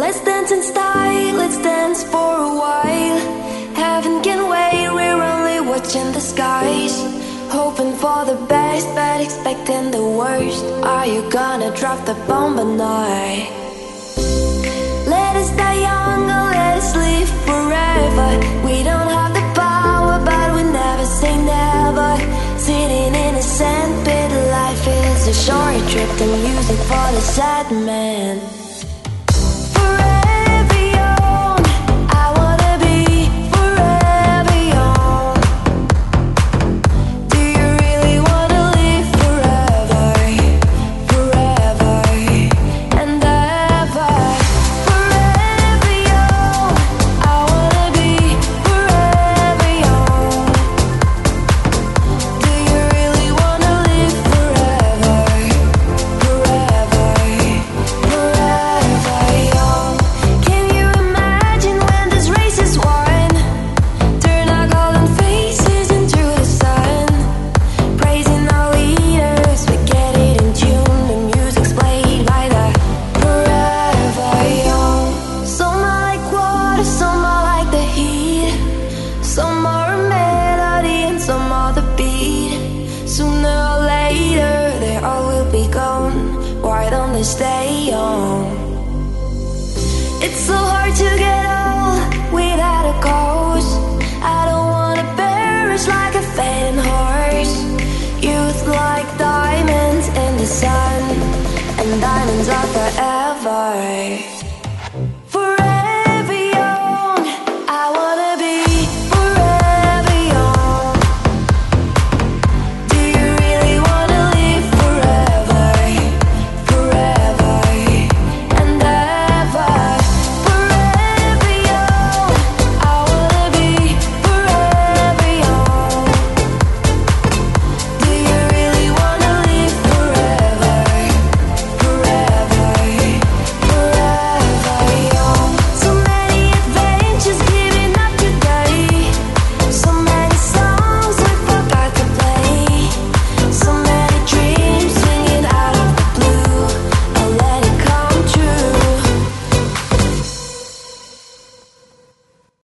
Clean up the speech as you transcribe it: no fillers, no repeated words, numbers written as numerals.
Let's dance in style, let's dance for a while. Heaven can wait, we're only watching the skies. Hoping for the best, but expecting the worst. Are you gonna drop the bomb or not? Let us die young or let us live forever. We don't have the power, but we never say never. Sitting in a sandpit, life is a short trip. The music for the sad man. Why don't they stay young? It's so hard to get old without a cause. I don't wanna perish like a fading horse. Youth like diamonds in the sun, and diamonds are forever.